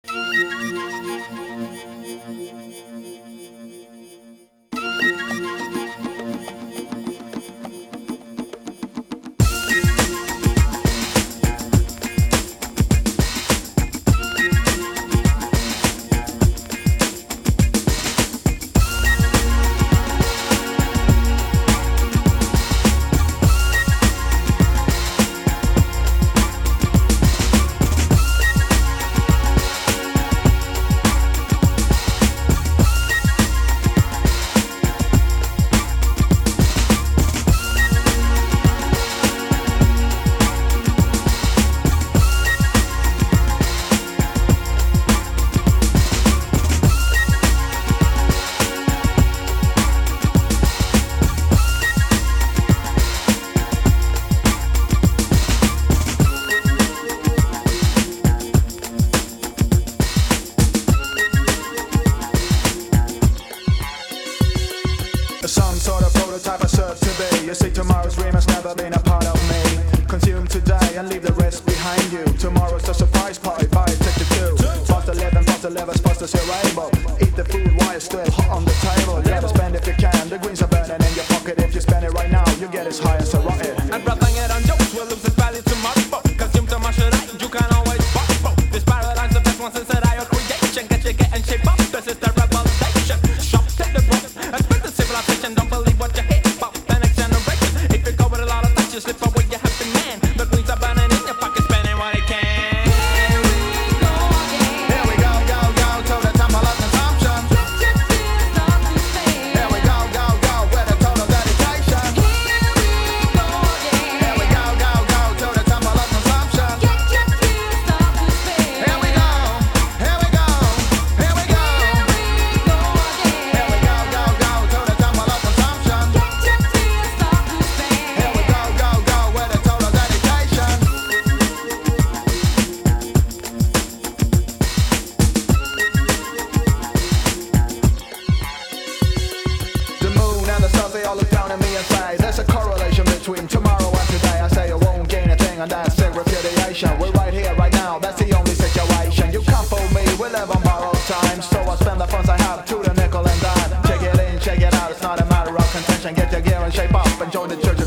Some sort of prototype I serve to be. You see, tomorrow's dream has never been a part of me. Consume today and leave the rest behind you. Tomorrow's a surprise party, buy a ticket too. Faster live and faster live as fast as you're able. Eat the food while it's still hot on the table. You gotta spend if you can, the greens are burning in your pocket. If you spend it right now, you get as high as a rocket. And rapping it on jokes will lose its value tomorrow. Consume too much today, you can always borrow. This paradigm's the best one since that I creation. Get you getting shape up, this is the revelation. Shop, take the rope, and spend the civilization. Don't believe what you hear about the next generation. If you go with a lot of touch, you slip away, you happy man. The greens are burning in your pocket, spending what they can. Here we go, go, go, to the temple of consumption. Here we go, go, go, with a total dedication. Here we go, go, go, to the temple of consumption. Here we go, here we go, here we go. Here we go, go, go, to the temple of consumption. Here we go, go, go, with a total dedication. The moon and the stars, they all look down at me and say there's a correlation between tomorrow and today. I say you won't gain a thing, and that's a repudiation. We're right here, right now, that's the only situation. You can't fool me, we live on borrowed time. So I spend the funds I have to the nickel and dime. Check it in, check it out, it's not a matter of contention. Get your gear and shape up and join the church